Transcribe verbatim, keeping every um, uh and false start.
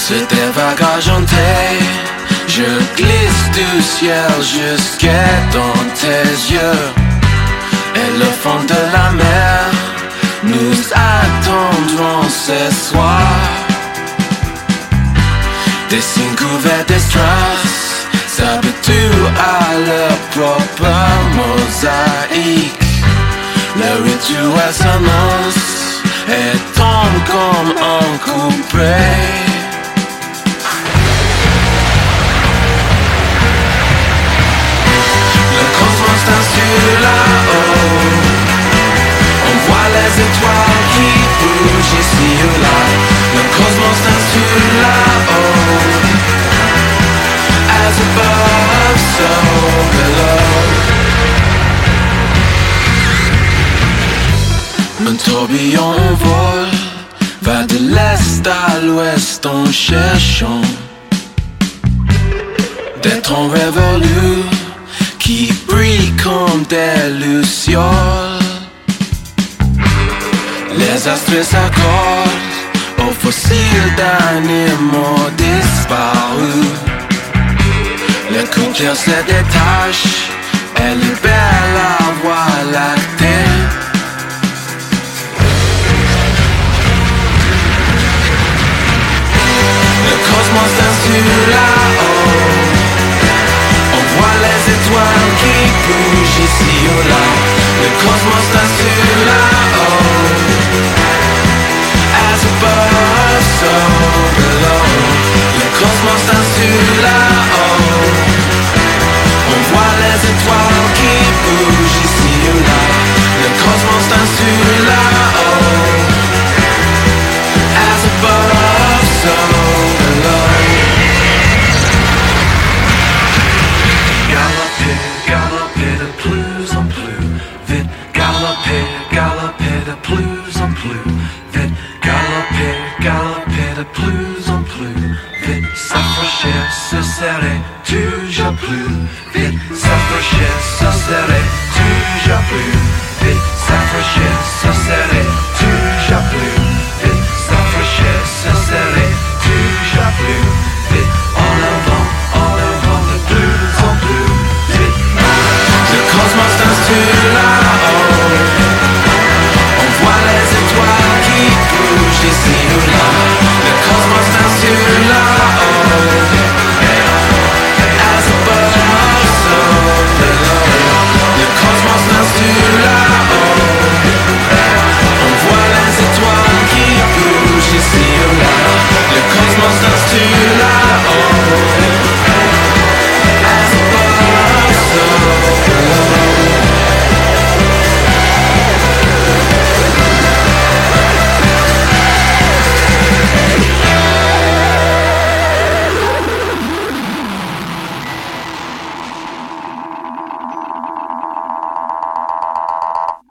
Sur tes vagues argentées, je glisse du ciel jusqu'à dans tes yeux. Et le fond de la mer nous attendront ce soir. Des signes couverts de strass s'habituent à leur propre mosaïque. Le rituel s'annonce et tombe comme un couperet. Le cosmos t'insulte là-haut. On voit les étoiles qui bougent ici ou là. Le cosmos t'insulte là-haut. As above, so below. Un tourbillon vole, va de l'est à l'ouest en cherchant des troncs révolus qui brillent comme des lucioles. Les astres s'accordent aux fossiles d'animaux disparus. Le couple se détache et libère la voie lactée. Le cosmos t'insulte là-haut. On voit les étoiles qui bougent ici ou là. Le cosmos t'insulte là-haut. As above, so below. Le cosmos t'insulte là-haut. On voit les étoiles qui bougent ici ou là. Le cosmos t'insulte là-haut. As above, so below. Galopez, galopez de plus en plus vite. Galopez, galopez de plus en plus vite. Galopez, galopez de plus